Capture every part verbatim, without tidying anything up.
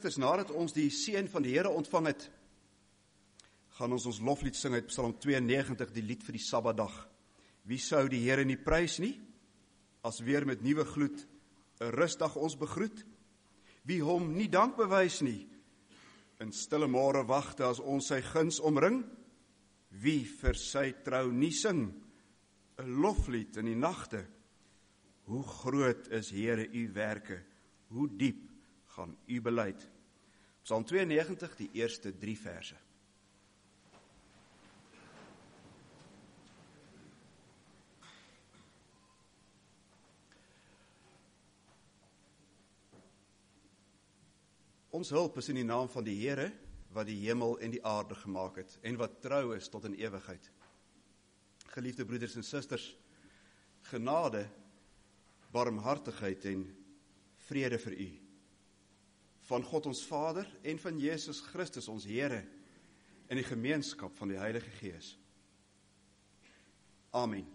susters, nadat ons die seën van die Here ontvang het, gaan ons ons loflied sing uit Psalm tweeënnegentig, die lied vir die Sabbatdag. Wie sou die Here nie prys nie, as weer met nuwe gloed 'n rusdag ons begroet? Wie hom nie dank bewys nie, in stille môre wagte as ons sy guns omring? Wie vir sy trou nie sing, 'n loflied in die nagte? Hoe groot is, Here, u werke, hoe diep gaan u beleid? Psalm tweeënnegentig, die eerste drie verse. Ons hulp is in die naam van die Here, wat die hemel en die aarde gemaak het, en wat trou is tot in ewigheid. Geliefde broeders en susters, genade, barmhartigheid en vrede vir u, van God ons Vader en van Jesus Christus ons Here, in die gemeenskap van die Heilige Gees. Amen.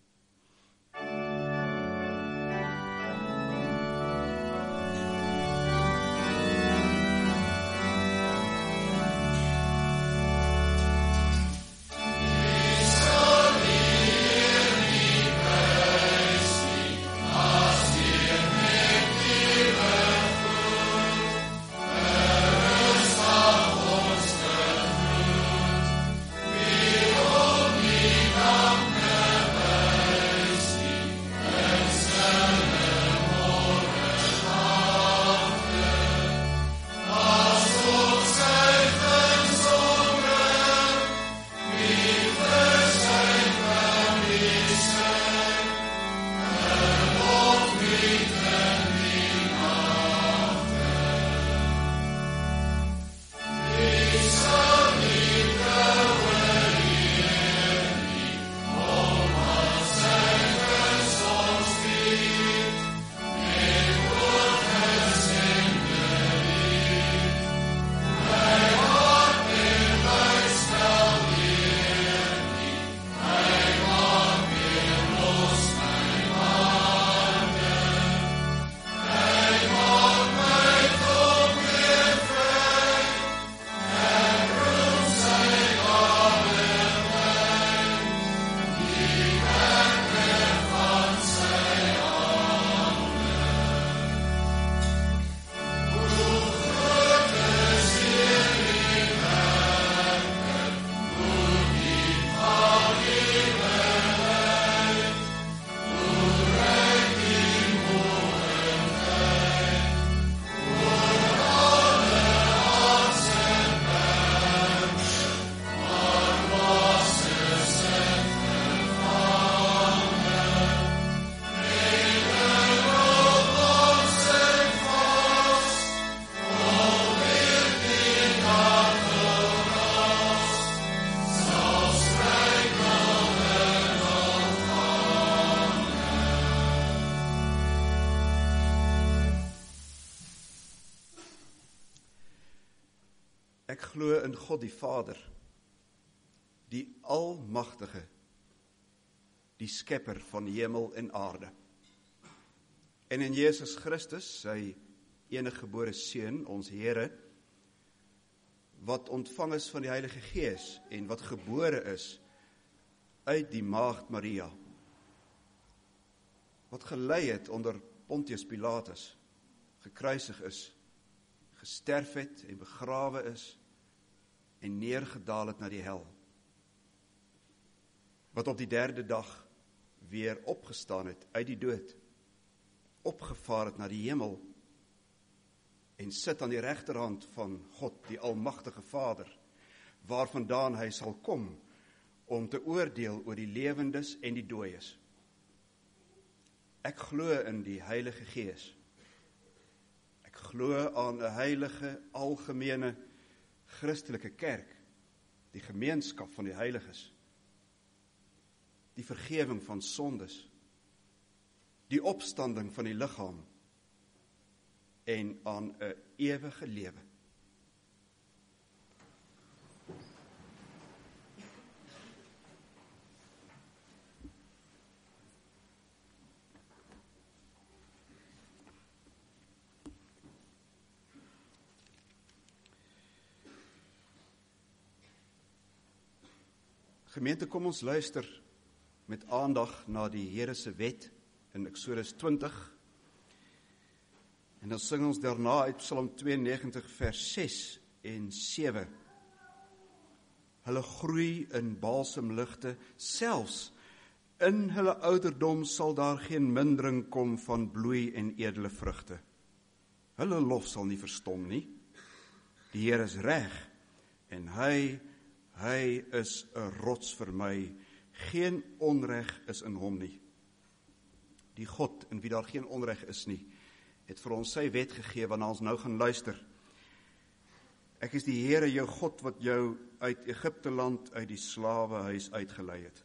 Ek glo in God die Vader, die Almagtige, die Skepper van hemel en aarde. En in Jesus Christus, sy enige gebore Seun, ons Here, wat ontvang is van die Heilige Gees en wat gebore is uit die Maagd Maria, wat gelei het onder Pontius Pilatus, gekruisig is, gesterf het en begrawe is en neergedaal het na die hel, wat op die derde dag weer opgestaan het uit die dood, opgevaar het na die hemel en sit aan die regterhand van God, die Almagtige Vader, waarvandaan hy sal kom om te oordeel oor die lewendes en die dooies. Ek glo in die Heilige Gees. Ek glo aan 'n heilige, algemene, Christelike kerk, die gemeenskap van die heiliges, die vergewing van sondes, die opstanding van die liggaam en aan 'n ewige lewe. Gemeente, kom ons luister met aandag na die Here se wet in Eksodus twintig. En dan sing ons daarna uit Psalm tweeënnegentig vers ses en sewe. Hulle groei in balsemligte, selfs in hulle ouderdom sal daar geen mindering kom van bloei en edele vrugte. Hulle lof sal nie verstom nie. Die Here is reg en hy, hy is 'n rots vir my. Geen onreg is in hom nie. Die God in wie daar geen onreg is nie, het vir ons sy wet gegee waarna ons nou gaan luister. Ek is die Here jou God wat jou uit Egipte land, uit die slawehuis uitgelei het.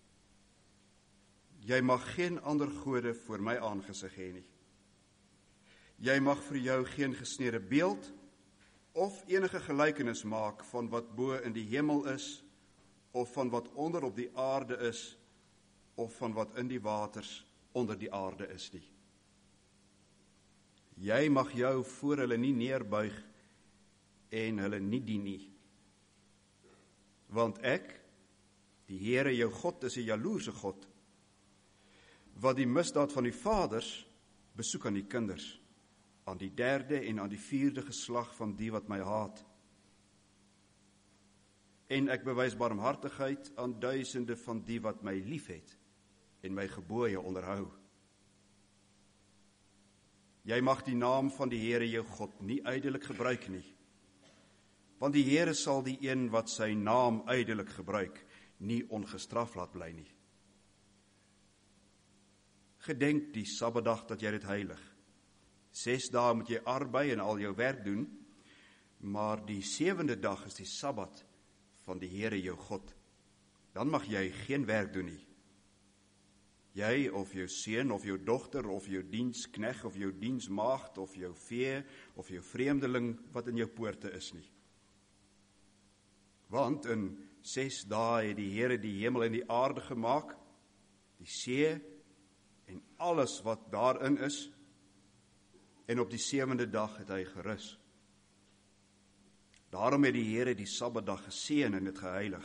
Jy mag geen ander gode voor my aangesig hê nie. Jy mag vir jou geen gesnede beeld of enige gelykenis maak van wat bo in die hemel is, of van wat onder op die aarde is, of van wat in die waters onder die aarde is nie. Jy mag jou voor hulle nie neerbuig en hulle nie dien nie. Want ek, die Here jou God, is 'n jaloerse God, wat die misdaad van die vaders besoek aan die kinders, aan die derde en aan die vierde geslag van die wat my haat. En ek bewys barmhartigheid aan duisende van die wat my liefhet en my gebooie onderhou. Jy mag die naam van die Here jou God nie ydelik gebruik nie, want die Here sal die een wat sy naam ydelik gebruik, nie ongestraf laat bly nie. Gedenk die Sabbatdag dat jy dit heilig. Ses dae moet jy arbei en al jou werk doen, maar die sewende dag is die Sabbat van die Here jou God. Dan mag jy geen werk doen nie. Jy of jou seun of jou dogter of jou dienskneg of jou diensmaagd of jou vee of jou vreemdeling wat in jou poorte is nie. Want in ses dae het die Here die hemel en die aarde gemaak, die see en alles wat daarin is, en op die sewende dag het hy gerus. Daarom het die Here die Sabbatdag geseën en dit geheilig.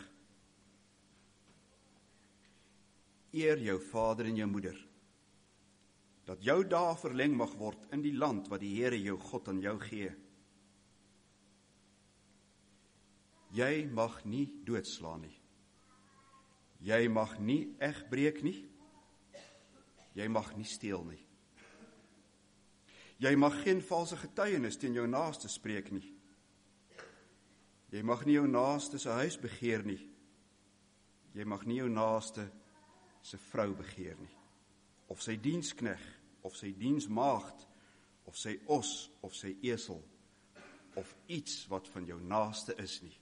Eer jou vader en jou moeder, dat jou dae verleng mag word in die land wat die Here jou God aan jou gee. Jy mag nie doodslaan nie. Jy mag nie egbreek nie. Jy mag nie steel nie. Jy mag geen valse getuienis teen jou naaste spreek nie. Jy mag nie jou naaste se huis begeer nie. Jy mag nie jou naaste se vrou begeer nie. Of sy dienskneg, of sy diensmaagd, of sy os, of sy esel, of iets wat van jou naaste is nie.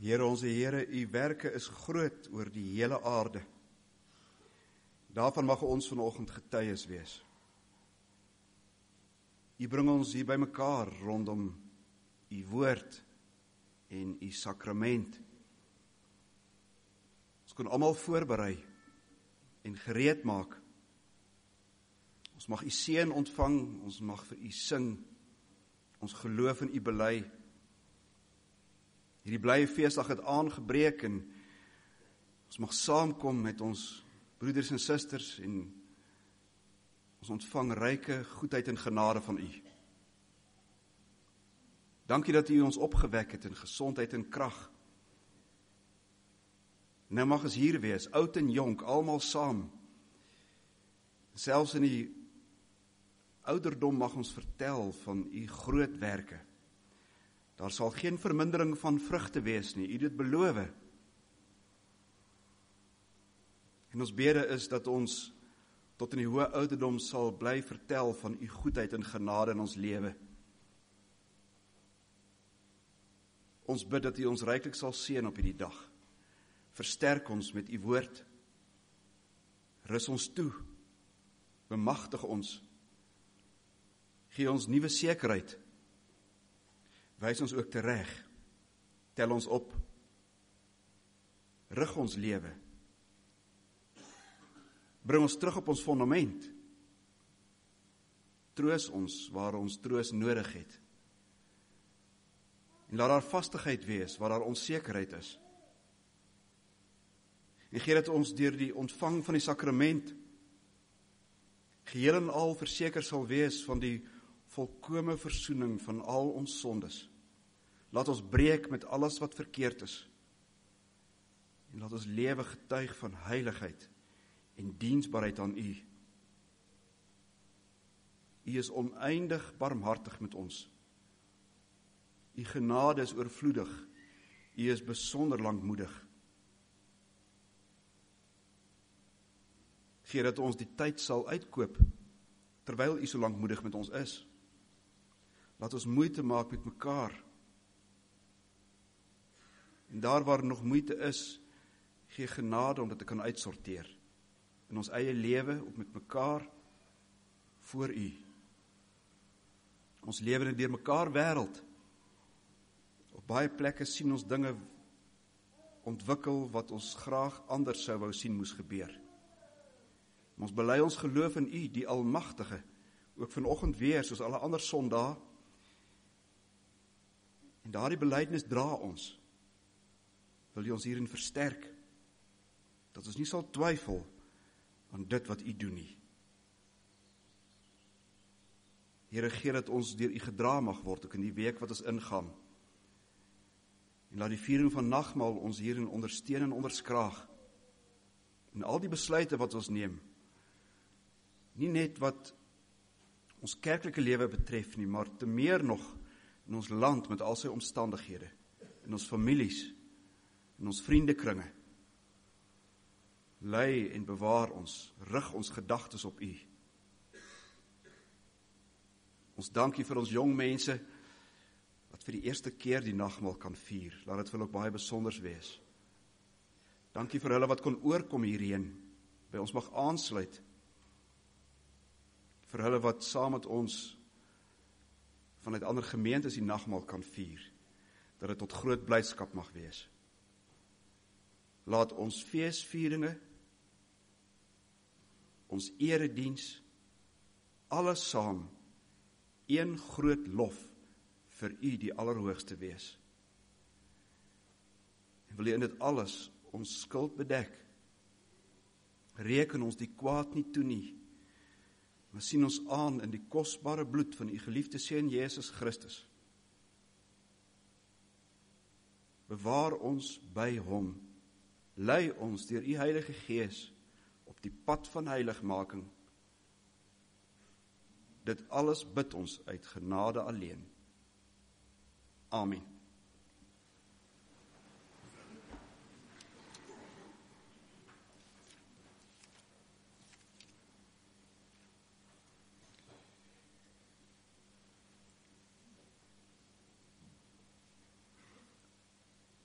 Here onze Here, u werke is groot oor die hele aarde. Daarvan mag ons vanoggend getuies wees. U bring ons hier by mekaar rondom u woord en u sakrament. Ons kan almal voorberei en gereed maak. Ons mag u seën ontvang, ons mag vir u sing, ons geloof in u bely. Hierdie blye feesdag het aangebreek en ons mag saamkom met ons broeders en susters en ons ontvang ryke goedheid en genade van u. Dankie dat u ons opgewek het in gesondheid en krag. Nou mag ons hier wees, oud en jonk, almal saam. Selfs in die ouderdom mag ons vertel van u groot werke. Daar sal geen vermindering van vrugte wees nie, u dit beloof. En ons bede is dat ons tot in die hoë ouderdom sal bly vertel van u goedheid en genade in ons lewe. Ons bid dat u ons ryklik sal seën op hierdie dag. Versterk ons met u woord. Rus ons toe. Bemagtig ons. Gee ons nuwe sekerheid. Wys ons ook tereg. Tel ons op. Rig ons lewe. Bring ons terug op ons fondament. Troos ons waar ons troos nodig het. En laat daar vastigheid wees waar daar onsekerheid is. En gee dat ons deur die ontvang van die sakrament geheel en al verseker sal wees van die volkome versoening van al ons sondes. Laat ons breek met alles wat verkeerd is. En laat ons lewe getuig van heiligheid en diensbaarheid aan u. U is oneindig barmhartig met ons. U genade is oorvloedig. U is besonder lankmoedig. Gee dat ons die tyd sal uitkoop, terwyl u so lankmoedig met ons is. Laat ons moeite maak met mekaar. En daar waar nog moeite is, gee genade om dit te kan uitsorteer. In ons eie lewe, ook met mekaar, voor u. Ons lewe in 'n deur mekaar wêreld. Op baie plekke sien ons dinge ontwikkel wat ons graag anders sou wou sien moes gebeur. Ons bely ons geloof in u, die Almagtige, ook vanoggend weer, soos alle ander Sondae. En daardie belydenis dra ons. Wil u ons hierin versterk, dat ons nie sal twyfel aan dit wat u doen nie. Here, gee dat ons deur u gedra mag word, ook in die week wat ons ingaan. En laat die viering van nagmaal ons hierin ondersteun en onderskraag. En al die besluite wat ons neem, nie net wat ons kerklike lewe betref nie, maar te meer nog in ons land met al sy omstandighede, in ons families, in ons vriendekringe. Lei en bewaar ons, rig ons gedagtes op u. Ons dankie vir ons jong mense, wat vir die eerste keer die nagmaal kan vier. Laat dit vir hulle ook baie besonders wees. Dankie vir hulle wat kon oorkom hierheen, by ons mag aansluit. Vir hulle wat saam met ons vanuit ander gemeentes die nagmaal kan vier, dat dit tot groot blydskap mag wees. Laat ons feesvieringe, ons erediens, alles saam, een groot lof vir u die Allerhoogste wees. En wil u in dit alles ons skuld bedek, reken ons die kwaad nie toe nie, maar sien ons aan in die kosbare bloed van u geliefde Seun Jesus Christus. Bewaar ons by hom, lei ons deur u Heilige Gees op die pad van heiligmaking. Dit alles bid ons uit genade alleen. Amen.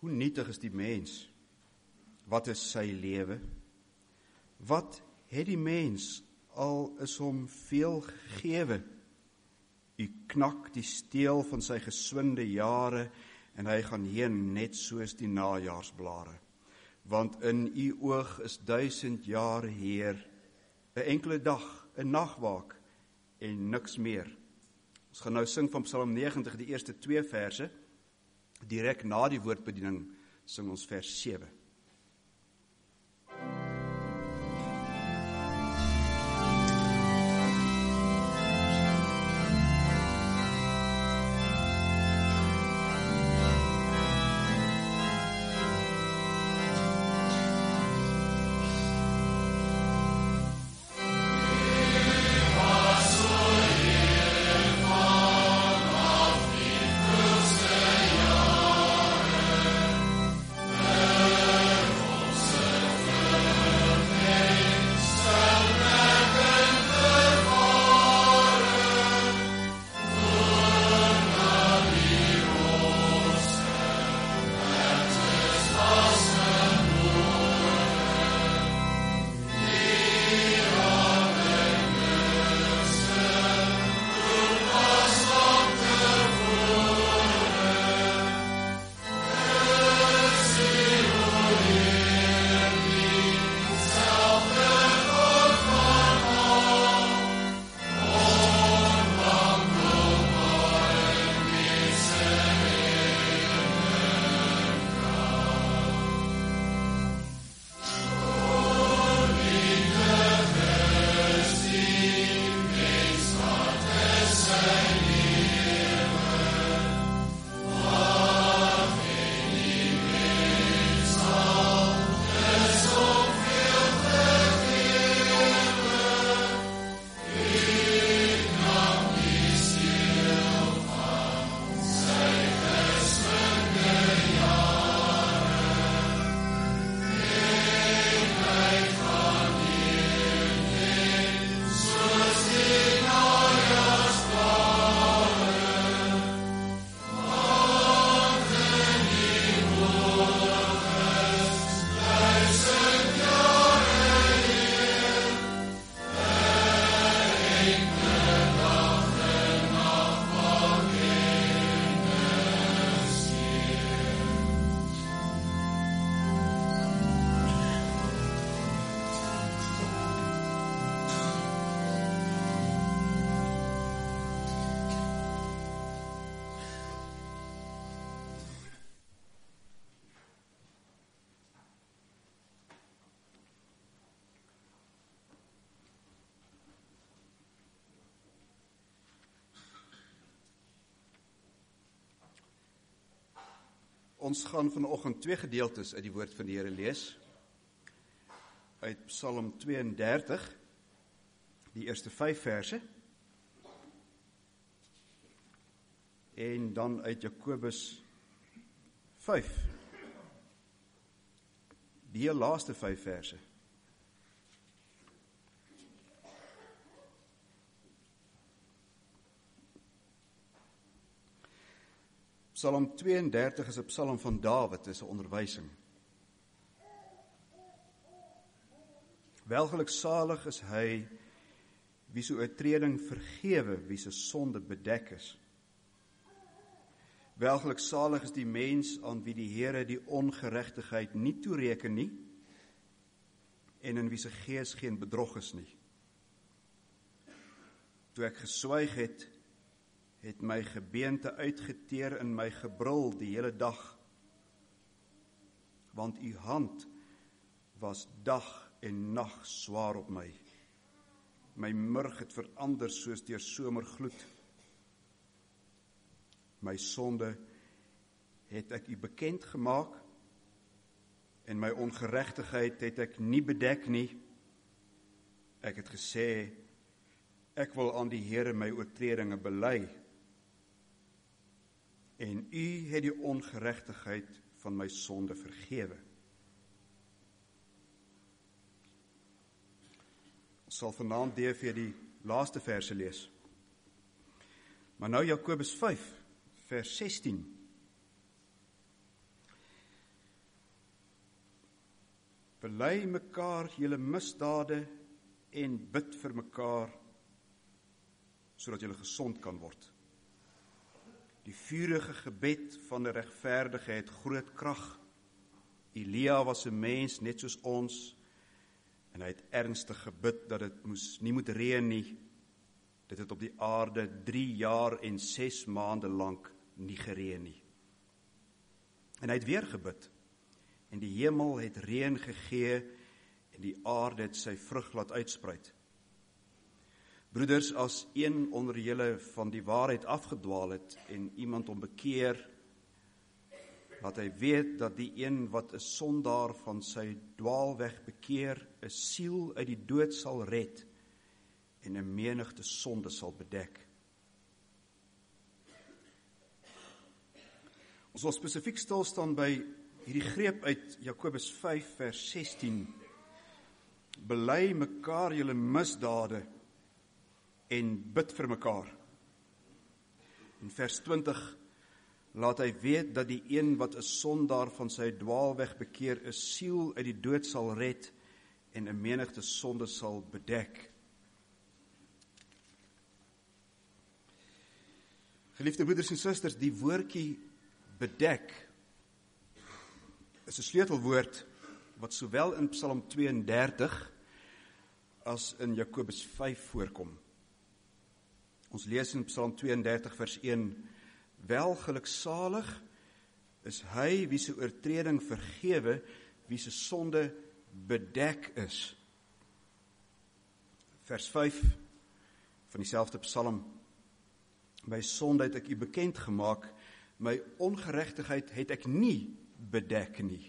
Hoe nietig is die mens? Wat is sy lewe? Wat het die mens al is hom veel gegewe? U knak die steel van sy geswinde jare en hy gaan heen net soos die najaarsblare. Want in u oog is duisend jare Heer, 'n enkele dag, 'n nagwaak en niks meer. Ons gaan nou sing van Psalm negentig, die eerste twee verse. Direk na die woordbediening sing ons vers sewe. Ons gaan vanoggend twee gedeeltes uit die woord van die Here lees. Uit Psalm tweeëndertig, die eerste vyf verse. En dan uit Jakobus vyf, die heel laaste vyf verse. Psalm tweeëndertig is 'n psalm van Dawid, is 'n onderwysing. Welgeluksalig is hy wie sy oortreding vergewe, wie sy sonde bedek is. Welgeluksalig is die mens aan wie die Here die ongeregtigheid nie toereken nie, en in wie sy gees geen bedrog is nie. Toe ek geswyg het, het my gebeente uitgeteer in my gebrul die hele dag, want u hand was dag en nag swaar op my. My murg het verander soos deur somergloed. My sonde het ek u bekend gemaak, en my ongeregtigheid het ek nie bedek nie. Ek het gesê, ek wil aan die Here my oortredinge bely, en u het die ongeregtigheid van my sonde vergewe. Ons sal vanaand D V die laaste verse lees. Maar nou Jakobus vyf, vers sestien. Bely mekaar julle misdade en bid vir mekaar, sodat julle gesond kan word. Die vurige gebed van 'n regverdige het groot krag. Elia was 'n mens net soos ons, en hy het ernstig gebid dat dit moes nie moet reën nie. Dit het op die aarde drie jaar en ses maande lank nie gereën nie. En hy het weer gebid, en die hemel het reën gegee, en die aarde het sy vrug laat uitspruit. Broeders, as een onder julle van die waarheid afgedwaal het, en iemand hom bekeer, laat hy weet dat die een wat 'n sondaar van sy dwaalweg bekeer, 'n siel uit die dood sal red, en 'n menigte sonde sal bedek. Ons wil spesifiek stil staan by hierdie greep uit Jakobus vyf vers sestien. Bely mekaar julle misdade en bid vir mekaar. In vers twintig laat hy weet dat die een wat 'n sondaar van sy dwaalweg bekeer, 'n siel uit die dood sal red en 'n menigte sonde sal bedek. Geliefde broeders en susters, die woordjie bedek is 'n sleutelwoord wat sowel in Psalm twee en dertig as in Jakobus vyf voorkom. Ons lees in Psalm twee en dertig vers een, wel geluksalig is hy wie se oortreding vergewe, wie se sonde bedek is. Vers vyf van dieselfde Psalm, my sonde het ek u bekend gemaak, my ongeregtigheid het ek nie bedek nie.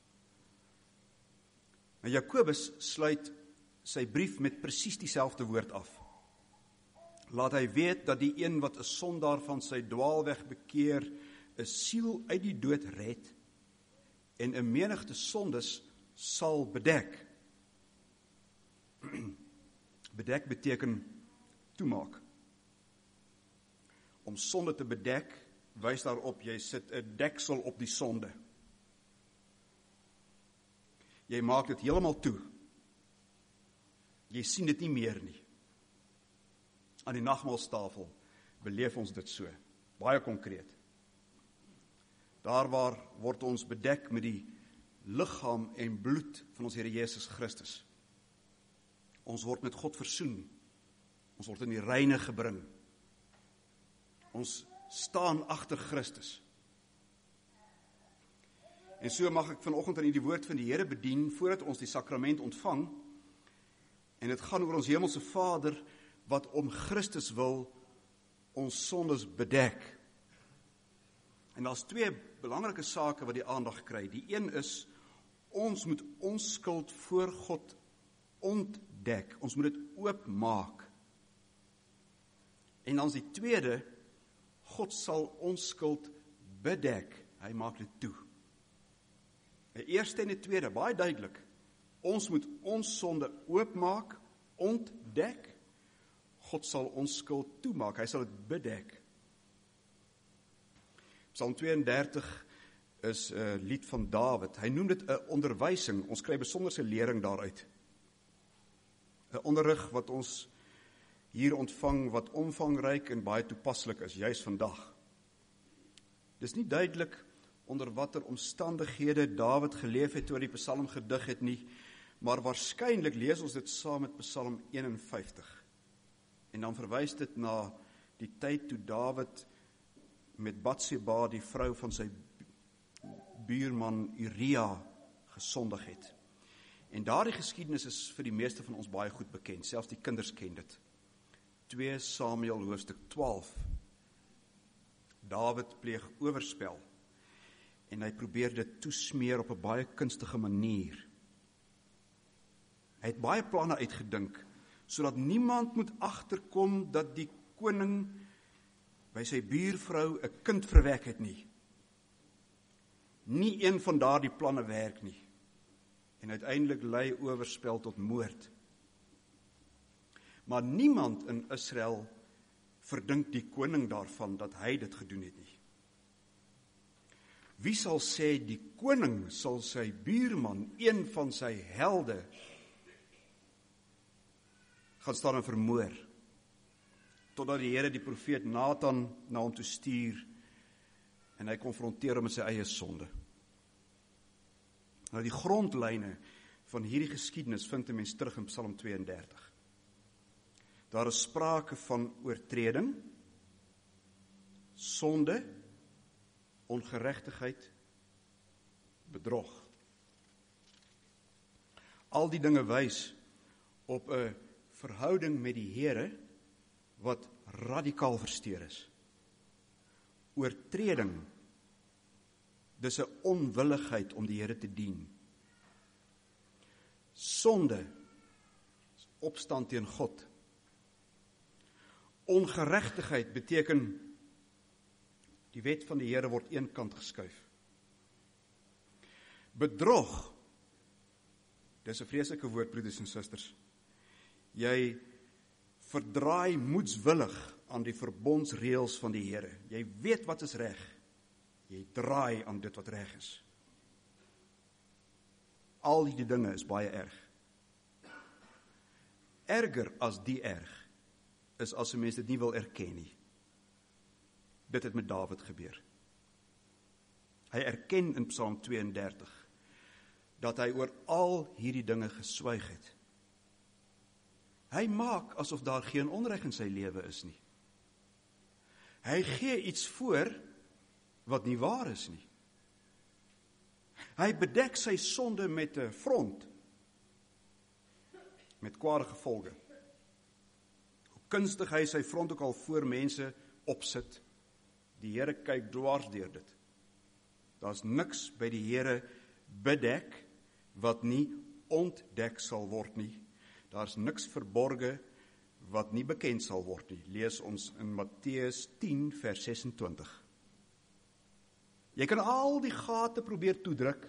En Jakobus sluit sy brief met presies dieselfde woord af. Laat hy weet dat die een wat 'n sondaar van sy dwaalweg bekeer, 'n siel uit die dood red en 'n menigte sondes sal bedek. Bedek beteken toemaak. Om sonde te bedek, wys daarop jy sit 'n deksel op die sonde. Jy maak dit heeltemal toe. Jy sien dit nie meer nie. Aan die nagmaalstafel beleef ons dit so, baie konkreet. Daar waar word ons bedek met die liggaam en bloed van ons Here Jesus Christus. Ons word met God versoen. Ons word in die reine gebring. Ons staan agter Christus. En so mag ek vanoggend aan die woord van die Here bedien, voordat ons die sakrament ontvang, en dit gaan oor ons hemelse Vader, wat om Christus wil ons sondes bedek. En daar's twee belangrike sake wat die aandag kry. Die een is, ons moet ons skuld voor God ontdek. Ons moet dit oopmaak. En dan is die tweede, God sal ons skuld bedek. Hy maak dit toe. Die eerste en die tweede, baie duidelik. Ons moet ons sonde oopmaak, ontdek. God sal ons skuld toemaak, hy sal dit bedek. Psalm twee en dertig is 'n lied van Dawid. Hy noem dit 'n onderwysing. Ons kry besonderse lering daaruit. 'n Onderrig wat ons hier ontvang, wat omvangryk en baie toepaslik is, juis vandag. Dis nie duidelik onder watter omstandighede Dawid geleef het toe hy die Psalm gedig het nie, maar waarskynlik lees ons dit saam met Psalm eenenvyftig. En dan verwys dit na die tyd toe Dawid met Batseba, die vrou van sy buurman Uria, gesondig het. En daardie geskiedenis is vir die meeste van ons baie goed bekend, selfs die kinders ken dit. twee Samuel hoofstuk twaalf. Dawid pleeg oorspel en hy probeer dit toesmeer op 'n baie kunstige manier. Hy het baie planne uitgedink, sodat niemand moet agterkom dat die koning by sy buurvrou 'n kind verwek het nie. Nie een van daardie planne werk nie. En uiteindelik lei oorspel tot moord. Maar niemand in Israel verdink die koning daarvan dat hy dit gedoen het nie. Wie sal sê die koning sal sy buurman, een van sy helde, gaan staan en vermoor, totdat die Here die profeet Nathan na hom toe stuur, en hy konfronteer hom met sy eie sonde. Nou die grondlyne van hierdie geskiedenis vind 'n mens terug in Psalm twee en dertig. Daar is sprake van oortreding, sonde, ongeregtigheid, bedrog. Al die dinge wys op 'n verhouding met die Here wat radikaal versteur is. Oortreding, dis 'n onwilligheid om die Here te dien. Sonde, opstand teen God. Ongeregtigheid beteken die wet van die Here word eenkant geskuif. Bedrog, dis 'n vreeslike woord, broeders en susters. Jy verdraai moedswillig aan die verbondsreëls van die Here. Jy weet wat is reg. Jy draai aan dit wat reg is. Al die dinge is baie erg. Erger as die erg is as 'n mens dit nie wil erken nie. Dit het met Dawid gebeur. Hy erken in Psalm twee en dertig dat hy oor al hierdie dinge geswyg het. Hy maak asof daar geen onreg in sy lewe is nie. Hy gee iets voor wat nie waar is nie. Hy bedek sy sonde met 'n front, met kwade gevolge. Hoe kunstig hy sy front ook al voor mense opsit, die Here kyk dwars deur dit. Daar's niks by die Here bedek wat nie ontdek sal word nie. Daar's niks verborge wat nie bekend sal word nie. Lees ons in Matteus tien vers sesentwintig. Jy kan al die gate probeer toedruk,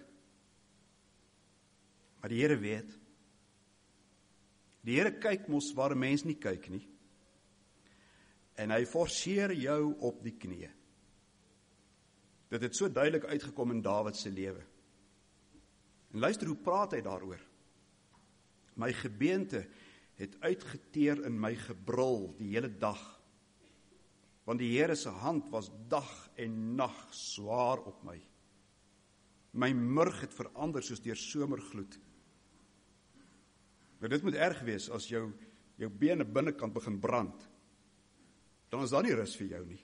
maar die Here weet. Die Here kyk mos waar 'n mens nie kyk nie. En hy forceer jou op die knieë. Dit het so duidelik uitgekom in Dawid se lewe. En luister hoe praat hy daaroor. My gebeente het uitgeteer in my gebrul die hele dag, want die Here se hand was dag en nag swaar op my. My murg het verander soos deur somergloed. Maar dit moet erg wees as jou, jou bene binnekant begin brand. Dan is daar nie rus vir jou nie.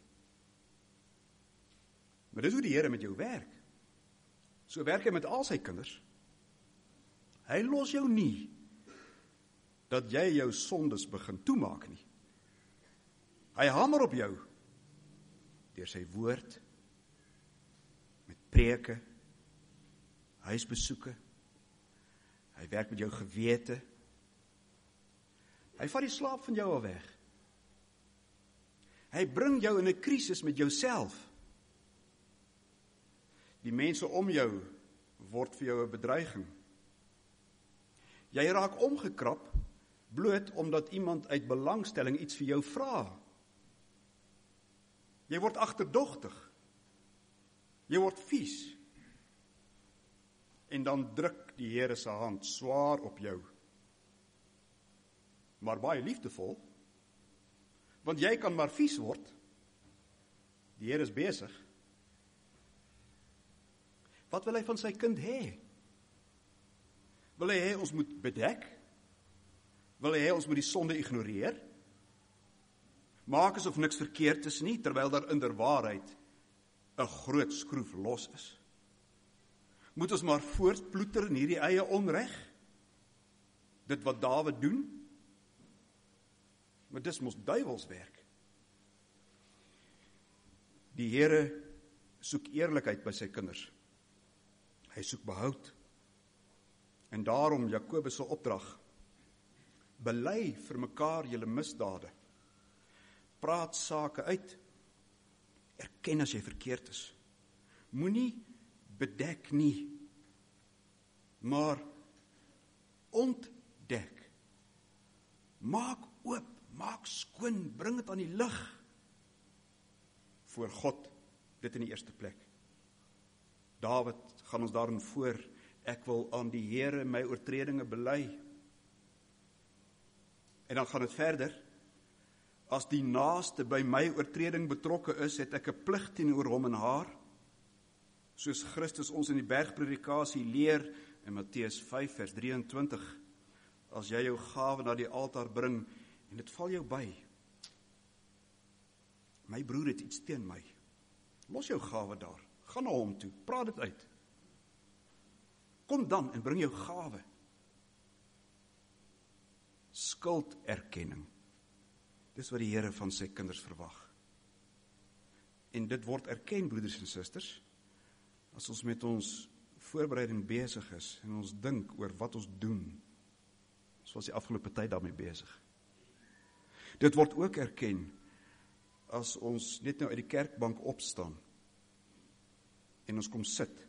Maar dis hoe die Here met jou werk. So werk hy met al sy kinders. Hy los jou nie, dat jy jou sondes begin toemaak nie. Hy hamer op jou, deur sy woord, met preke, huisbesoeke, hy werk met jou gewete, hy vat die slaap van jou al weg. Hy bring jou in 'n krisis met jouself. Die mense om jou word vir jou 'n bedreiging. Jy raak omgekrap, bloot omdat iemand uit belangstelling iets vir jou vra. Jy word agterdogtig. Jy word vies. En dan druk die Here se hand swaar op jou. Maar baie liefdevol, want jy kan maar vies word. Die Here is besig. Wat wil hy van sy kind hê? Wil hy hê ons moet bedek? Wil hy hê ons moet die sonde ignoreer? Maak asof niks verkeerd is nie, terwyl daar in der waarheid 'n groot skroef los is? Moet ons maar voortploeter in hierdie eie onreg? Dit wat Dawid doen? Maar dis mos duiwelswerk. Die Here soek eerlikheid by sy kinders. Hy soek behoud. En daarom Jakobus se opdrag: bely vir mekaar julle misdade. Praat sake uit. Erken as jy verkeerd is. Moenie bedek nie, maar ontdek. Maak oop, maak skoon, bring dit aan die lig. Voor God, dit in die eerste plek. Dawid gaan ons daarin voor, ek wil aan die Here my oortredinge bely. En dan gaan dit verder, as die naaste by my oortreding betrokke is, het ek 'n plig teenoor hom en haar, soos Christus ons in die bergpredikasie leer, in Matteus vyf vers drieëntwintig, as jy jou gawe na die altaar bring, en dit val jou by, my broer het iets teen my, los jou gawe daar, gaan na hom toe, praat dit uit, kom dan en bring jou gawe, skulderkenning, dis wat die Here van sy kinders verwag, en dit word erken, broeders en susters, as ons met ons voorbereiding besig is, en ons dink oor wat ons doen, ons was die afgelope tyd daarmee besig. Dit word ook erken, as ons net nou uit die kerkbank opstaan, en ons kom sit.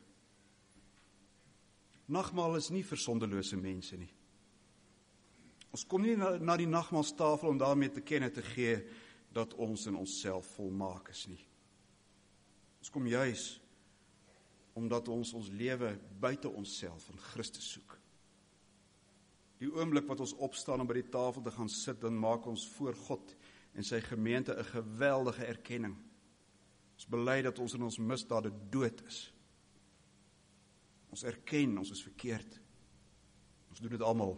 Nagmaal is nie vir sondelose mense nie. Ons kom nie na, na die nagmaalstafel om daarmee te kenne te gee, dat ons in onsself volmaak is nie. Ons kom juis, omdat ons ons lewe buite onsself in Christus soek. Die oomblik wat ons opstaan om by die tafel te gaan sit, dan maak ons voor God en sy gemeente 'n geweldige erkenning. Ons bely dat ons in ons misdade dood is. Ons erken, ons is verkeerd. Ons doen dit almal.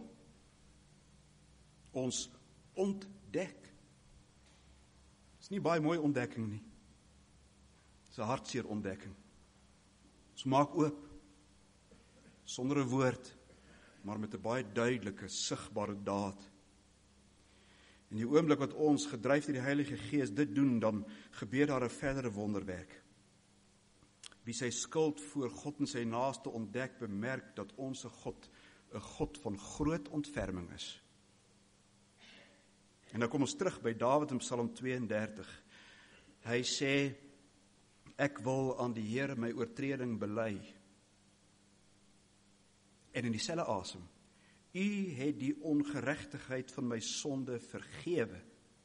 Ons ontdek. Dit is nie baie mooi ontdekking nie. Dit is 'n hartseer ontdekking. Ons maak oop, sonder 'n woord, maar met 'n baie duidelike, sigbare daad. En die oomblik wat ons, gedryf deur die Heilige Gees, dit doen, dan gebeur daar 'n verdere wonderwerk. Wie sy skuld voor God en sy naaste ontdek, bemerk dat ons God 'n God van groot ontferming is. En dan kom ons terug by Dawid in Psalm tweeëndertig. Hy sê, ek wil aan die Here my oortreding bely. En in dieselfde asem, U het die ongeregtigheid van my sonde vergewe.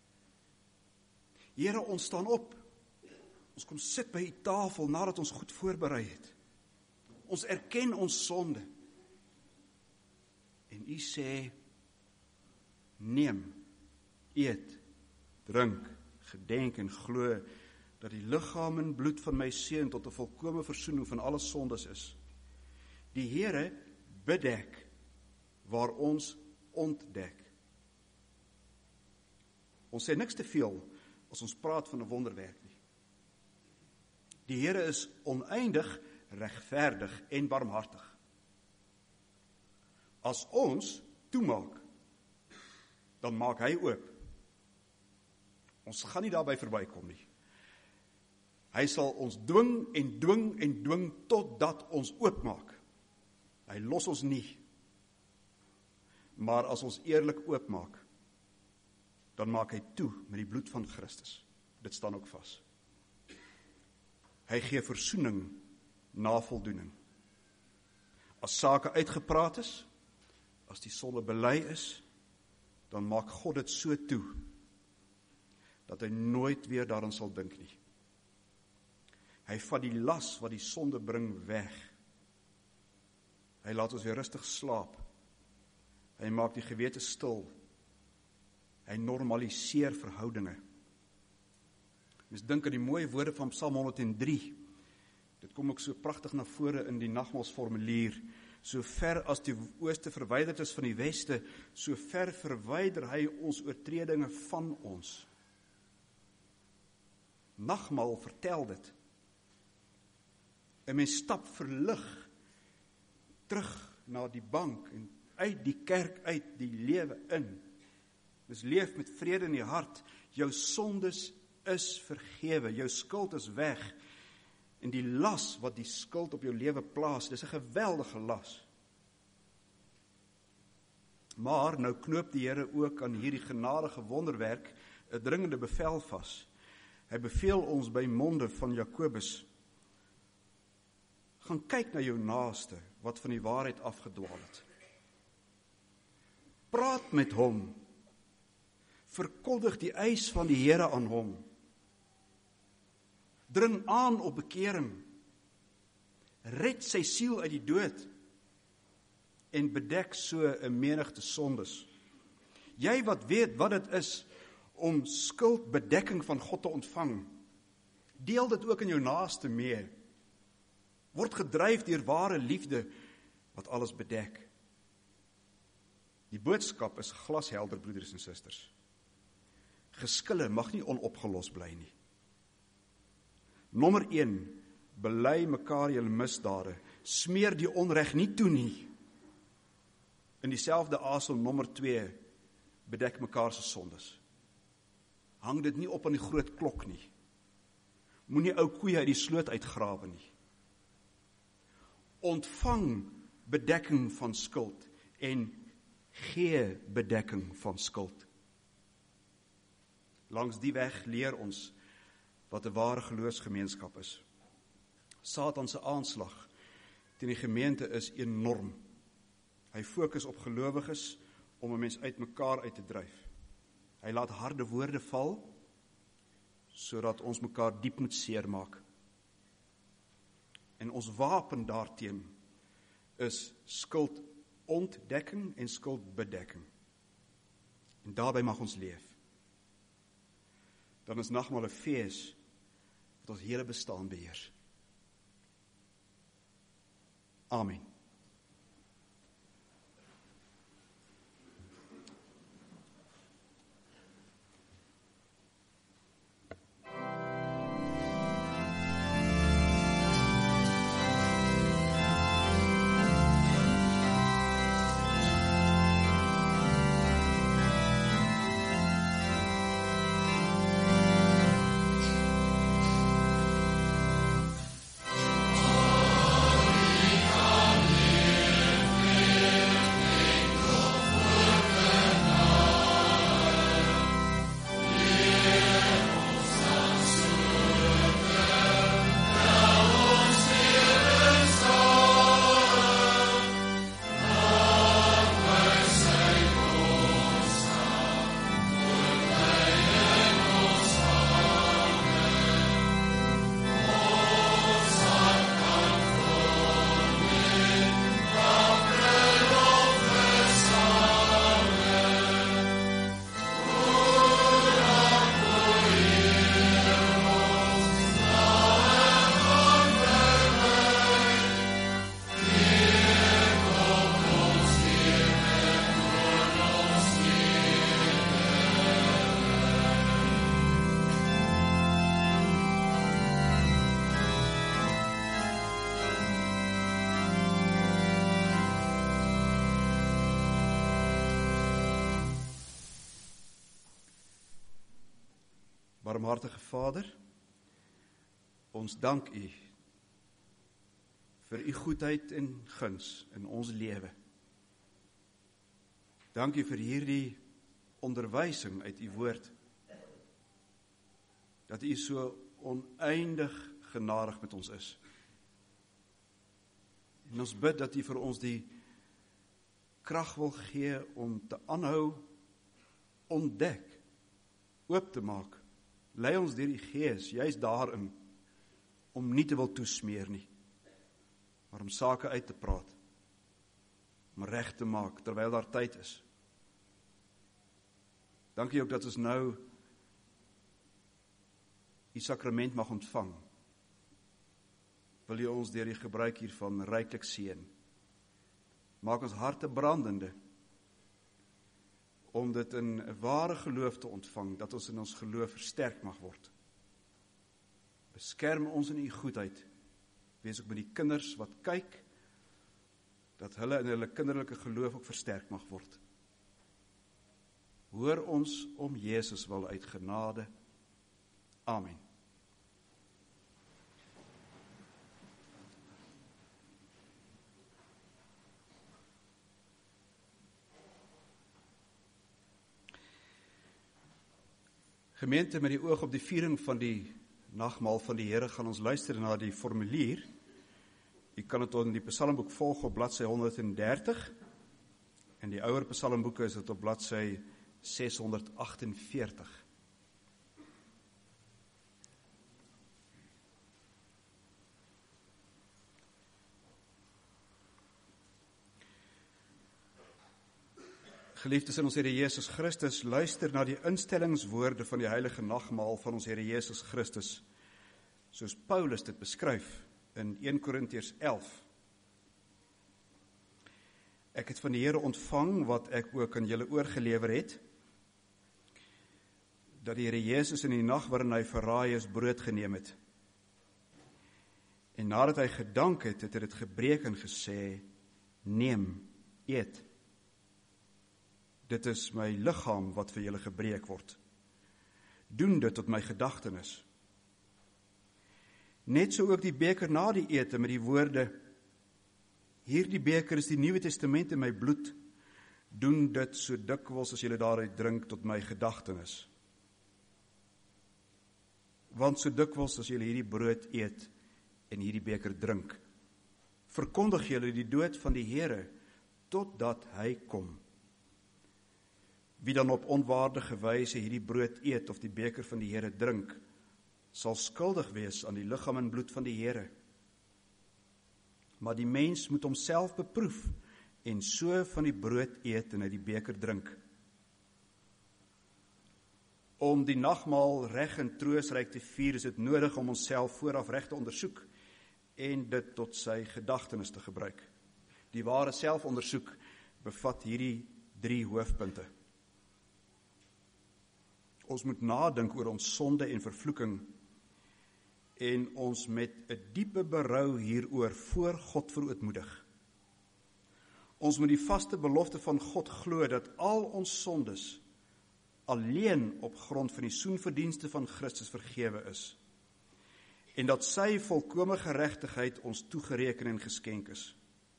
Here, ons staan op. Ons kom sit by U tafel nadat ons goed voorberei het. Ons erken ons sonde. En U sê, neem, eet, drink, gedenk en glo, dat die liggaam en bloed van my seun tot 'n volkome versoening van alle sondes is. Die Here bedek waar ons ontdek. Ons sê niks te veel as ons praat van 'n wonderwerk nie. Die Here is oneindig, regverdig en barmhartig. As ons toemaak, dan maak hy oop. Ons gaan nie daarby verbykom nie. Hy sal ons dwing en dwing en dwing totdat ons oopmaak. Hy los ons nie. Maar as ons eerlik oopmaak, dan maak hy toe met die bloed van Christus. Dit staan ook vas. Hy gee versoening na voldoening. As sake uitgepraat is, as die sonde bely is, dan maak God dit so toe, dat hy nooit weer daaraan sal dink nie. Hy vat die las wat die sonde bring weg. Hy laat ons weer rustig slaap. Hy maak die gewete stil. Hy normaliseer verhoudinge. Mens dink aan die mooie woorde van Psalm honderd en drie. Dit kom ook so pragtig na vore in die nagmaalsformulier. So ver as die ooste verwyderd is van die weste, so ver verwyder hy ons oortredinge van ons. Nagmaal vertel dit. En mens stap verlig terug na die bank en uit die kerk uit die lewe in. Mens leef met vrede in die hart. Jou sondes is vergewe, jou skuld is weg. En die las wat die skuld op jou lewe plaas, dis 'n geweldige las. Maar nou knoop die Here ook aan hierdie genadige wonderwerk 'n dringende bevel vas. Hy beveel ons by monde van Jakobus, gaan kyk na jou naaste wat van die waarheid afgedwaal het. Praat met hom. Verkondig die eis van die Here aan hom. Dring aan op bekering. red sy siel uit die dood en bedek so 'n menigte sondes. Jy wat weet wat dit is om skuldbedekking van God te ontvang, deel dit ook in jou naaste mee. Word gedryf deur ware liefde wat alles bedek. Die boodskap is glashelder, broeders en susters. Geskille mag nie onopgelos bly nie. Nommer een, bely mekaar julle misdade, smeer die onreg nie toe nie. In dieselfde asem nommer twee, bedek mekaar se sondes. Hang dit nie op aan die groot klok nie. Moenie ou koeie uit die sloot uitgrawe nie. Ontvang bedekking van skuld en gee bedekking van skuld. Langs die weg leer ons wat 'n ware geloofsgemeenskap is. Satan se aanslag teen die gemeente is enorm. Hy fokus op gelowiges om 'n mens uit mekaar uit te dryf. Hy laat harde woorde val, sodat ons mekaar diep moet seermaak. En ons wapen daarteen is skuldontdekking en skuldbedekking. En daarby mag ons leef. Dan is nagmaal 'n fees wat ons hele bestaan beheers. Amen. Barmhartige Vader, ons dank U vir U goedheid en guns in ons lewe. Dank U vir hierdie onderwysing uit U woord, dat U so oneindig genadig met ons is. En ons bid dat U vir ons die krag wil gee om te aanhou ontdek, oop te maak. Lei ons deur die Gees, juist daarin, om nie te wil toesmeer nie, maar om sake uit te praat, om reg te maak, terwyl daar tyd is. Dankie ook dat ons nou die sakrament mag ontvang. Wil U ons deur die gebruik hiervan ryklik seën. Maak ons harte brandende, om dit in 'n ware geloof te ontvang, dat ons in ons geloof versterk mag word. Beskerm ons in U goedheid. Wees ook met die kinders wat kyk, dat hulle in hulle kinderlike geloof ook versterk mag word. Hoor ons om Jesus wil uit genade. Amen. Gemeente, met die oog op die viering van die nagmaal van die Here, gaan ons luister na die formulier. U kan dit in die psalmboek volg op bladsy honderddertig, en die ouer psalmboeke is dit op bladsy seshonderdagtenveertig. Geliefdes in ons Here Jesus Christus, luister na die instellingswoorde van die heilige nagmaal van ons Here Jesus Christus, soos Paulus dit beskryf in eerste Korintiërs elf. Ek het van die Here ontvang wat ek ook aan julle oorgelewer het, dat die Here Jesus in die nag waarin hy verraai is, brood geneem het. En nadat hy gedank het, het hy dit gebreek en gesê, neem, eet. Dit is my liggaam wat vir julle gebreek word. Doen dit tot my gedagtenis. Net so ook die beker na die ete met die woorde, hierdie beker is die Nuwe Testament in my bloed, doen dit so dikwels as julle daaruit drink tot my gedagtenis. Want so dikwels as julle hierdie brood eet en hierdie beker drink, verkondig julle die dood van die Here, totdat hy kom. Wie dan op onwaardige wyse hierdie brood eet of die beker van die Here drink, sal skuldig wees aan die liggaam en bloed van die Here. Maar die mens moet homself beproef en so van die brood eet en uit die beker drink. Om die nagmaal reg en troostryk te vier, is dit nodig om onsself vooraf reg te ondersoek en dit tot sy gedagtenis te gebruik. Die ware selfondersoek bevat hierdie drie hoofpunte. Ons moet nadink oor ons sonde en vervloeking en ons met 'n diepe berou hieroor voor God verootmoedig. Ons moet die vaste belofte van God glo dat al ons sondes alleen op grond van die soenverdienste van Christus vergewe is en dat sy volkome geregtigheid ons toegereken en geskenk is.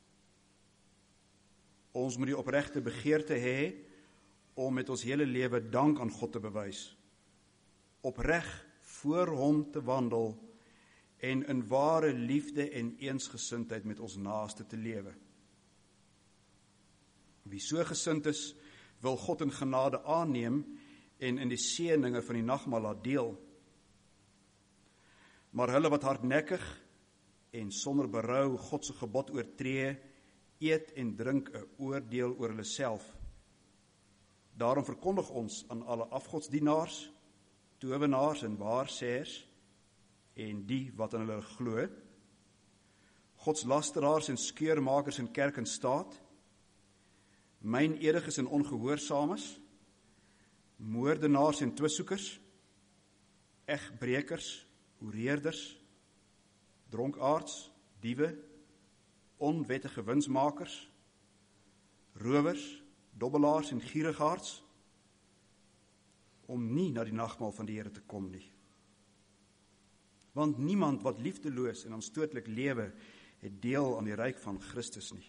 Ons moet die opregte begeerte hê om met ons hele lewe dank aan God te bewys, opreg voor hom te wandel en in ware liefde en eensgesindheid met ons naaste te lewe. Wie so gesind is, wil God in genade aanneem en in die seëninge van die nagmaal laat deel. Maar hulle wat hardnekkig en sonder berou God se gebod oortree, eet en drink 'n oordeel oor hulle self. Daarom verkondig ons aan alle afgodsdienaars, towenaars en waarsêers en die wat aan hulle glo, godslasteraars en skeurmakers in kerk en staat, mynediges en ongehoorsaames, moordenaars en twissoekers, egbrekers, hoereerders, dronkaards, diewe, onwettige winsmakers, rowers, dobbelaars en gierigaards, om nie na die nagmaal van die Here te kom nie. Want niemand wat liefdeloos en aanstootlik lewe, het deel aan die ryk van Christus nie.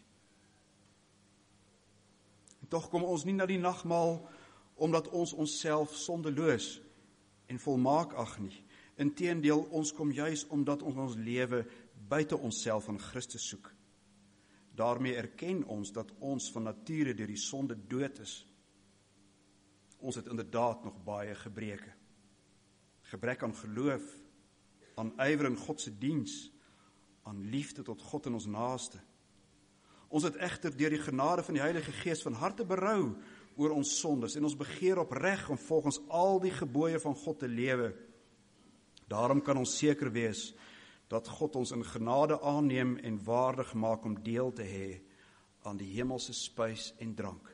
En tog kom ons nie na die nagmaal, omdat ons onsself sondeloos en volmaak ag nie. Inteendeel, ons kom juis omdat ons ons lewe buite onsself aan Christus soek. Daarmee erken ons dat ons van nature deur die sonde dood is. Ons het inderdaad nog baie gebreke. Gebrek aan geloof, aan ywer in God se diens, aan liefde tot God en ons naaste. Ons het egter deur die genade van die Heilige Gees van harte berou oor ons sondes en ons begeer opreg om volgens al die gebooie van God te lewe. Daarom kan ons seker wees dat God ons in genade aanneem en waardig maak om deel te hê aan die hemelse spys en drank.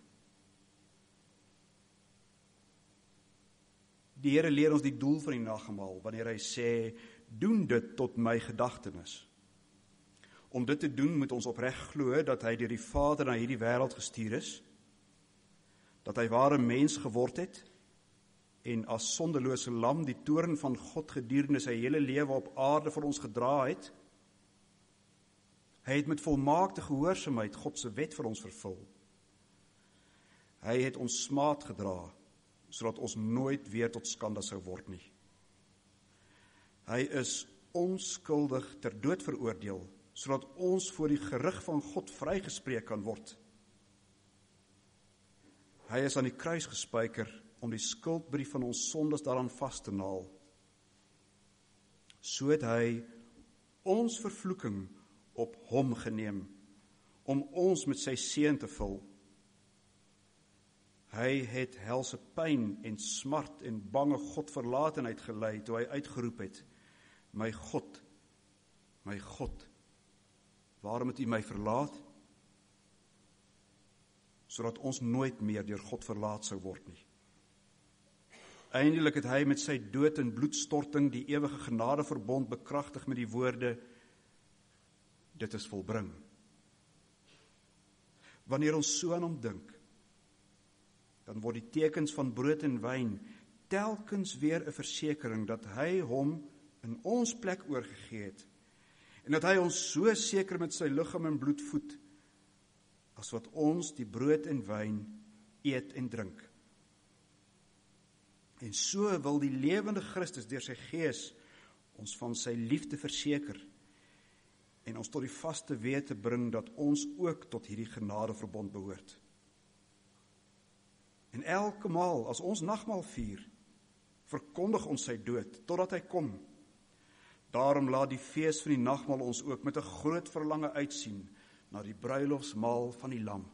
Die Here leer ons die doel van die nagmaal wanneer hy sê, doen dit tot my gedagtenis. Om dit te doen moet ons opreg glo dat hy deur die Vader na hierdie wêreld gestuur is, dat hy ware mens geword het en as sondelose lam die toorn van God gedurende sy hele lewe op aarde vir ons gedra het. Hy het met volmaakte gehoorsaamheid God se wet vir ons vervul. Hy het ons smaad gedra, sodat ons nooit weer tot skande sou word nie. Hy is onskuldig ter dood veroordeel, sodat ons voor die gerig van God vrygespreek kan word. Hy is aan die kruis gespyker om die skuldbrief van ons sondes daaraan vas te naal. So het hy ons vervloeking op hom geneem, om ons met sy seën te vul. Hy het helse pyn en smart en bange Godverlatenheid gelei toe hy uitgeroep het, my God, my God, waarom het U my verlaat? Sodat ons nooit meer deur God verlaat sou word nie. Eindelik het hy met sy dood en bloedstorting die ewige genadeverbond bekragtig met die woorde, dit is volbring. Wanneer ons so aan hom dink, dan word die tekens van brood en wyn telkens weer 'n versekering dat hy hom in ons plek oorgegee het en dat hy ons so seker met sy liggaam en bloed voed as wat ons die brood en wyn eet en drink. En so wil die lewende Christus deur sy Gees ons van sy liefde verseker en ons tot die vaste wete bring dat ons ook tot hierdie genadeverbond behoort. En elke maal as ons nagmaal vier, verkondig ons sy dood totdat hy kom. Daarom laat die fees van die nagmaal ons ook met 'n groot verlange uitsien na die bruilofsmaal van die Lam.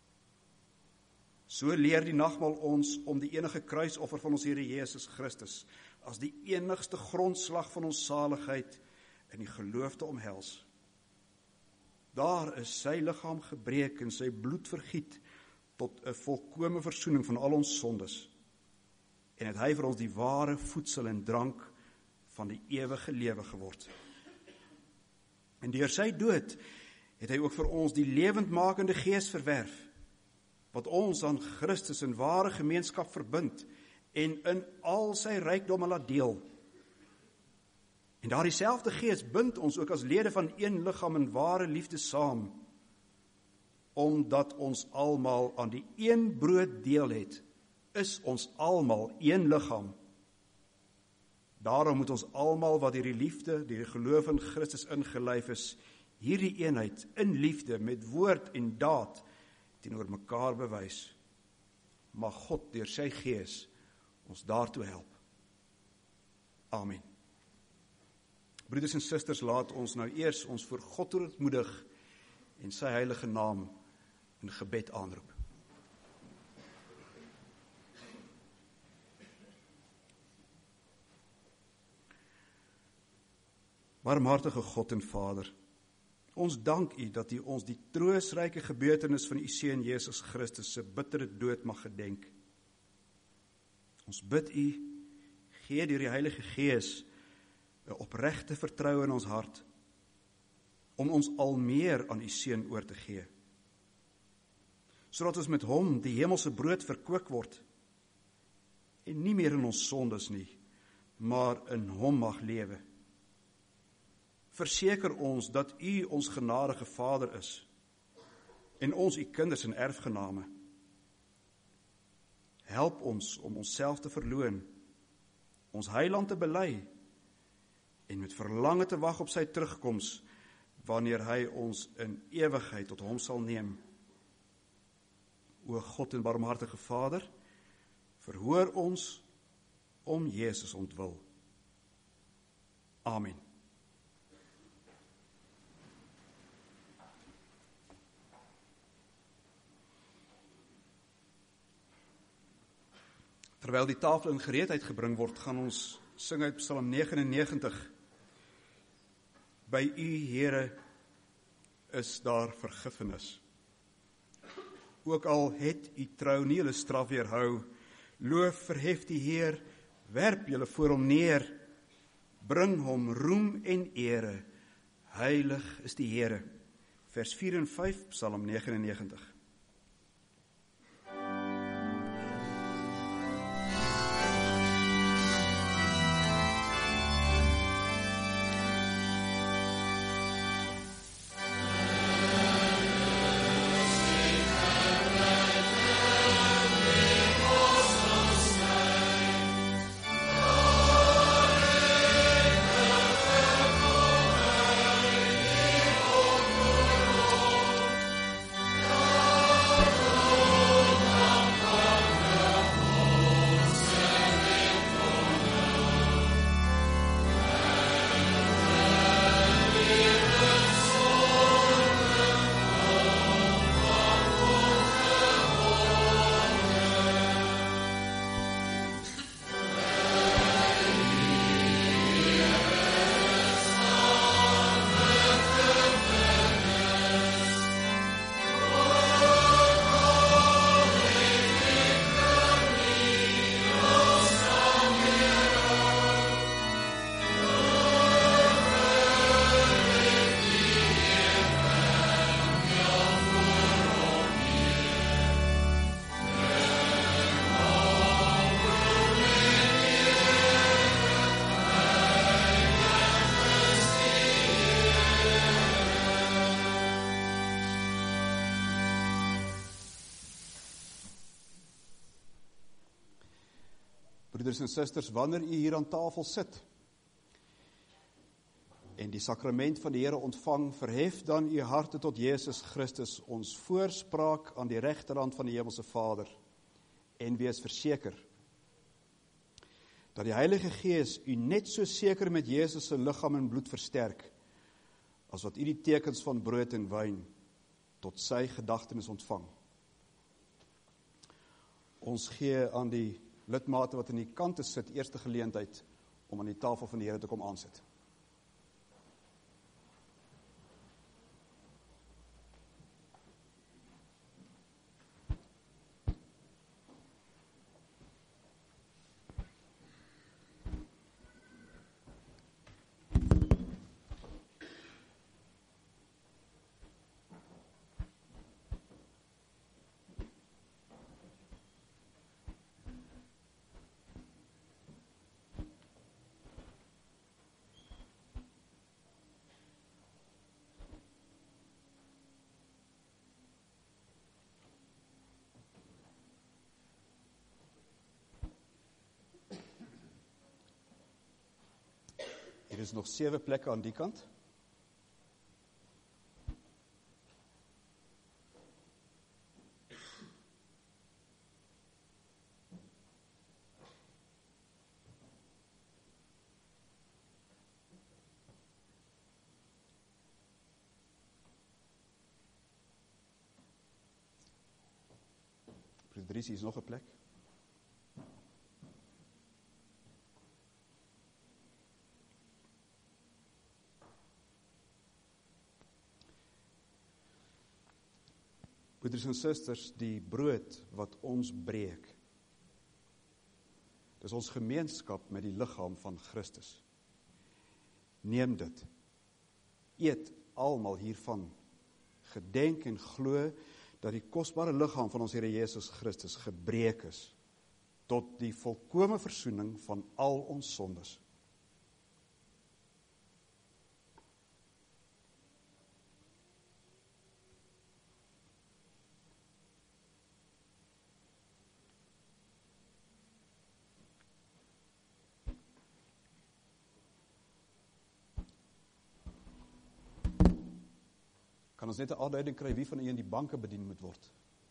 So leer die nagmaal ons om die enige kruisoffer van ons Here Jesus Christus as die enigste grondslag van ons saligheid in die geloof te omhels. Daar is sy liggaam gebreek en sy bloed vergiet tot 'n volkome versoening van al ons sondes. En het hy vir ons die ware voedsel en drank van die ewige lewe geword. En deur sy dood het hy ook vir ons die lewendmakende Gees verwerf, wat ons aan Christus in ware gemeenskap verbind en in al sy rykdomme laat deel. En daardie selfde Gees bind ons ook as lede van een liggaam in ware liefde saam, omdat ons almal aan die een brood deel het, is ons almal een liggaam. Daarom moet ons almal wat deur die liefde, deur die geloof in Christus ingelyf is, hierdie eenheid in liefde met woord en daad teenoor mekaar bewys. Mag God deur sy Gees ons daartoe help. Amen. Broeders en susters, laat ons nou eers ons voor God ontmoedig en sy heilige naam in gebed aanroep. Barmhartige God en Vader, ons dank U dat U ons die troostryke gebeurtenis van U Seun Jesus Christus se bittere dood mag gedenk. Ons bid U, gee deur die Heilige Gees 'n opregte vertroue in ons hart, om ons al meer aan U Seun oor te gee, sodat ons met Hom die hemelse brood verkoop word, en nie meer in ons sondes nie, maar in Hom mag lewe. Verseker ons dat U ons genadige Vader is, en ons U kinders en erfgename. Help ons om onsself te verloon, ons Heiland te bely, en met verlange te wag op sy terugkoms, wanneer hy ons in ewigheid tot Hom sal neem. O God en barmhartige Vader, verhoor ons om Jesus ontwil. Amen. Terwyl die tafel in gereedheid gebring word, gaan ons sing uit Psalm negenennegentig. By U, Here, is daar vergifnis. Ook al het U trou nie hulle straf weerhou, loof, verhef die Heer, werp julle voor Hom neer, bring Hom roem en ere, heilig is die Here. Vers vier en vyf, Psalm negenennegentig. Oh Broeders en susters, wanneer u hier aan tafel sit en die sakrament van die Here ontvang, verhef dan u harte tot Jesus Christus, ons voorspraak aan die regterhand van die Hemelse Vader, en wees verseker dat die Heilige Gees u net so seker met Jesus se liggaam en bloed versterk, as wat u die tekens van brood en wyn tot sy gedagtenis ontvang. Ons gee aan die lidmate wat aan die kante sit, eerste geleentheid om aan die tafel van die Here te kom aansit. Hier is nog sewe plekke aan die kant. Broeder Dries, hier is nog 'n plek. Broeders en susters, die brood wat ons breek, dis ons gemeenskap met die liggaam van Christus. Neem dit, eet almal hiervan, gedenk en glo dat die kosbare liggaam van ons Here Jesus Christus gebreek is, tot die volkome versoening van al ons sondes. Kan ons net 'n aanduiding kry wie van u in die banke bedien moet word?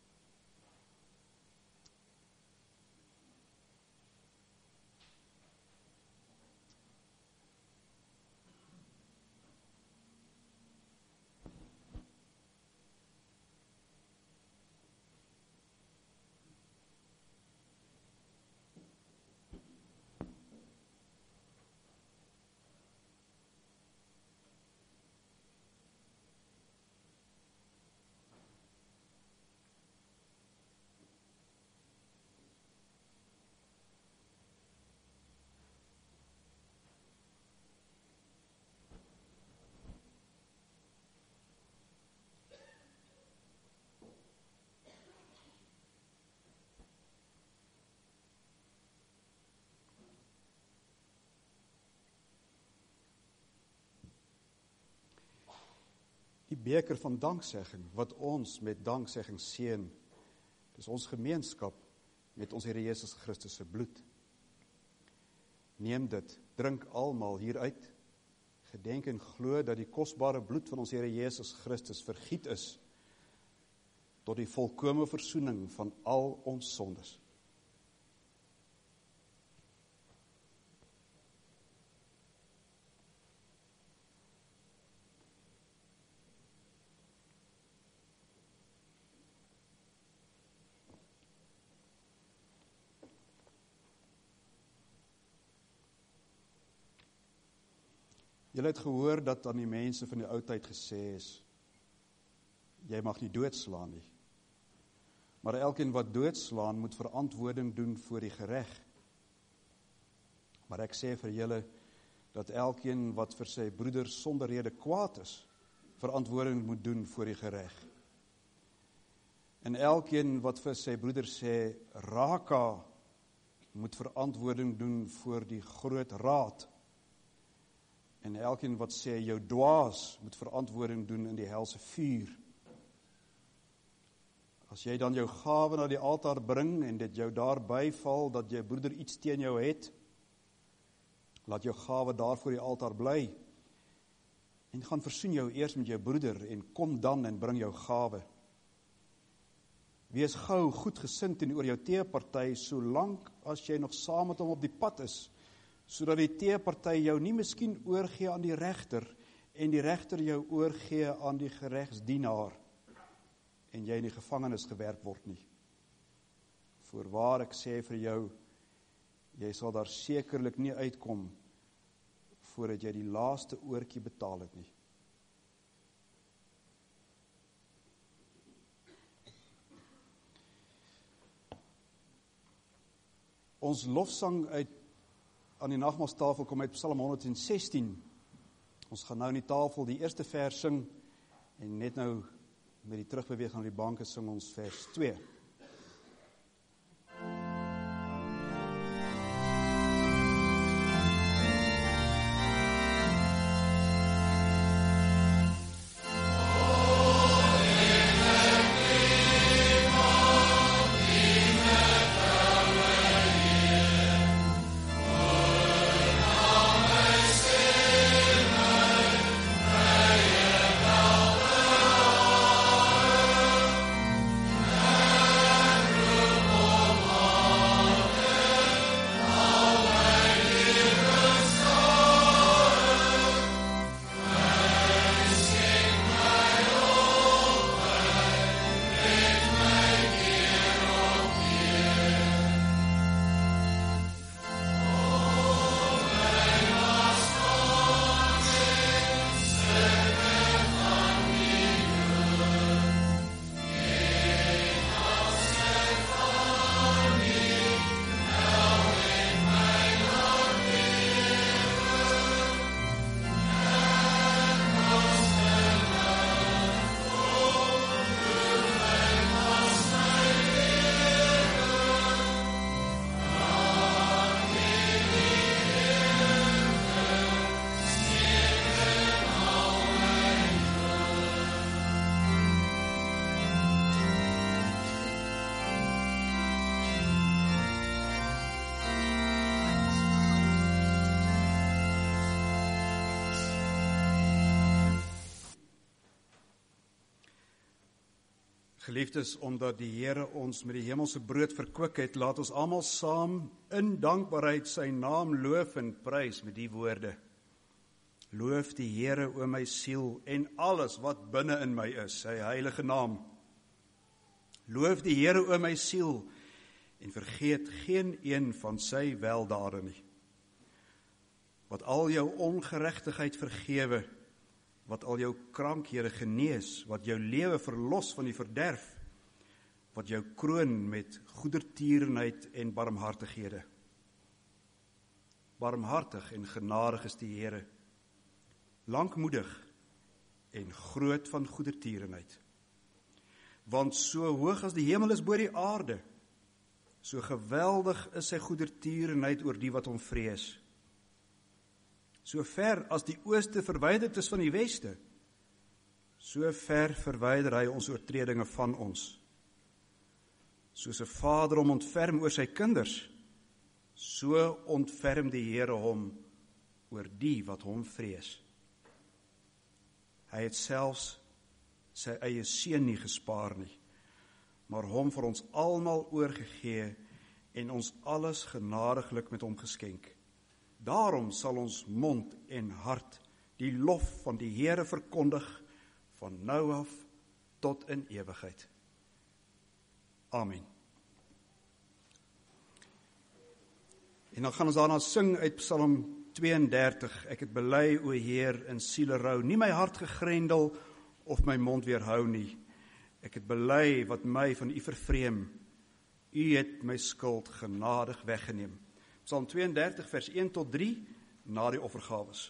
Die beker van danksegging, wat ons met danksegging seën, dis ons gemeenskap met ons Here Jesus Christus se bloed. Neem dit, drink almal hieruit, gedenk en glo dat die kosbare bloed van ons Here Jesus Christus vergiet is, tot die volkome versoening van al ons sondes. Julle het gehoor dat aan die mense van die ou tyd gesê is, jy mag nie doodslaan nie. Maar elkeen wat doodslaan moet verantwoording doen voor die gereg. Maar ek sê vir julle dat elkeen wat vir sy broeder sonder rede kwaad is, verantwoording moet doen voor die gereg. En elkeen wat vir sy broeder sê raka, moet verantwoording doen voor die groot raad. En elkeen wat sê jou dwaas, moet verantwoording doen in die helse vuur. As jy dan jou gawe na die altaar bring en dit jou daar byval dat jou broeder iets teen jou het, laat jou gawe daar voor die altaar bly en gaan versoen jou eers met jou broeder en kom dan en bring jou gawe. Wees gou goedgesind teenoor jou teeparty, solank as jy nog saam met hom op die pad is, sodat die teeparty jou nie miskien oorgee aan die regter en die regter jou oorgee aan die geregsdienaar en jy in die gevangenis gewerp word nie. Voorwaar ek sê vir jou, jy sal daar sekerlik nie uitkom voordat jy die laaste oortjie betaal het nie. Ons lofsang uit aan die nagmaalstafel kom uit Psalm honderdsestien. Ons gaan nou in die tafel die eerste vers sing en net nou met die terugbeweging aan die banke sing ons vers twee. Geliefdes, omdat die Here ons met die hemelse brood verkwik het, laat ons almal saam in dankbaarheid sy naam loof en prys met die woorde. Loof die Here, o my siel, en alles wat binne in my is, sy heilige naam. Loof die Here, o my siel, en vergeet geen een van sy weldade nie. Wat al jou ongeregtigheid vergewe, wat al jou krankhede genees, wat jou lewe verlos van die verderf, wat jou kroon met goedertierenheid en barmhartighede. Barmhartig en genadig is die Here, lankmoedig en groot van goedertierenheid. Want so hoog as die hemel is bo die aarde, so geweldig is sy goedertierenheid oor die wat hom vrees. So ver as die ooste verwyderd is van die weste, so ver verwyder hy ons oortredinge van ons. Soos 'n vader hom ontferm oor sy kinders, so ontferm die Here hom oor die wat hom vrees. Hy het selfs sy eie seun nie gespaar nie, maar hom vir ons almal oorgegee en ons alles genadiglik met hom geskenk. Daarom sal ons mond en hart die lof van die Here verkondig van nou af tot in ewigheid. Amen. En dan gaan ons daarna sing uit Psalm tweeëndertig. Ek het bely, o Heer, in sielerou, nie my hart gegrendel of my mond weerhou nie. Ek het bely wat my van u vervreem. U het my skuld genadig weggeneem. Psalm tweeëndertig vers een tot drie, na die offergawes.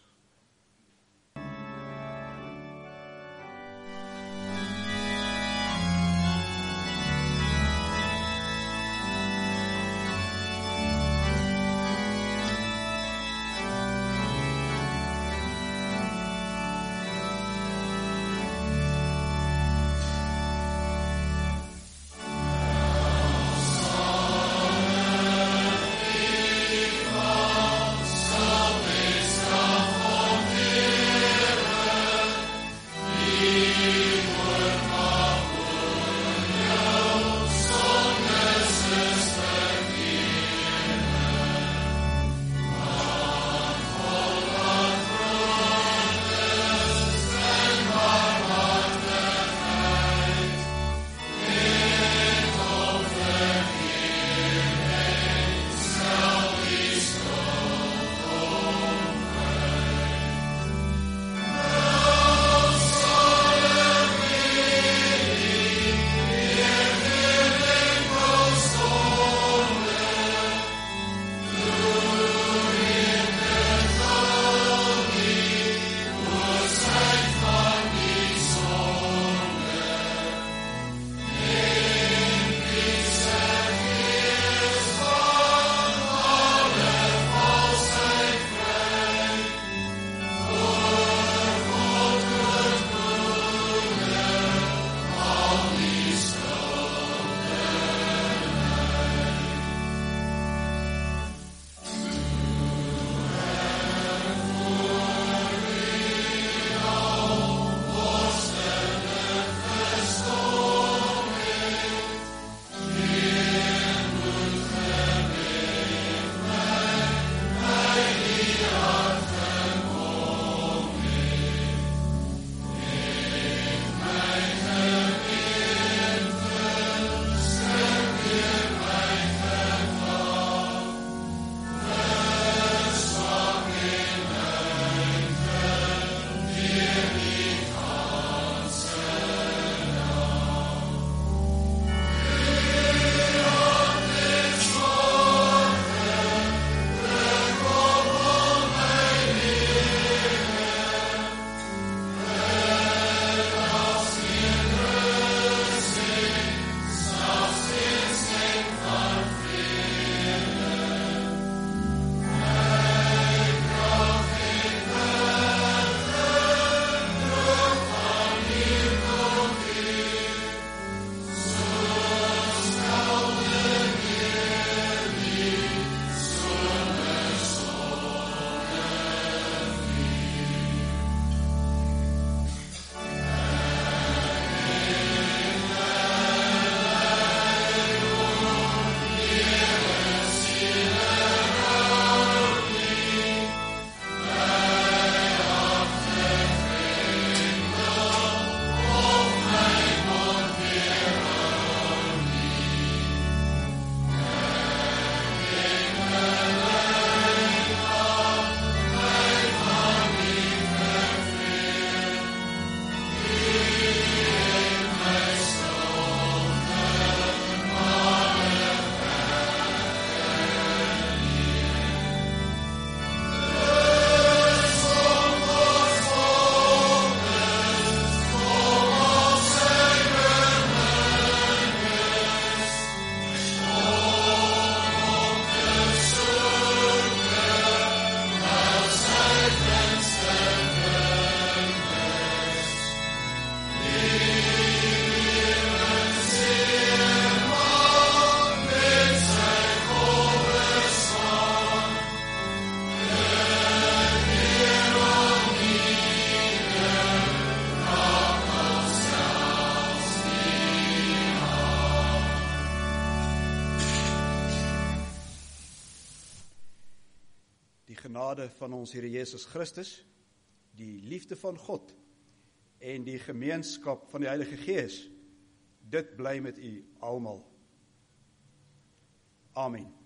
genade van ons Here Jesus Christus, die liefde van God en die gemeenskap van die Heilige Gees, dit bly met u almal. Amen.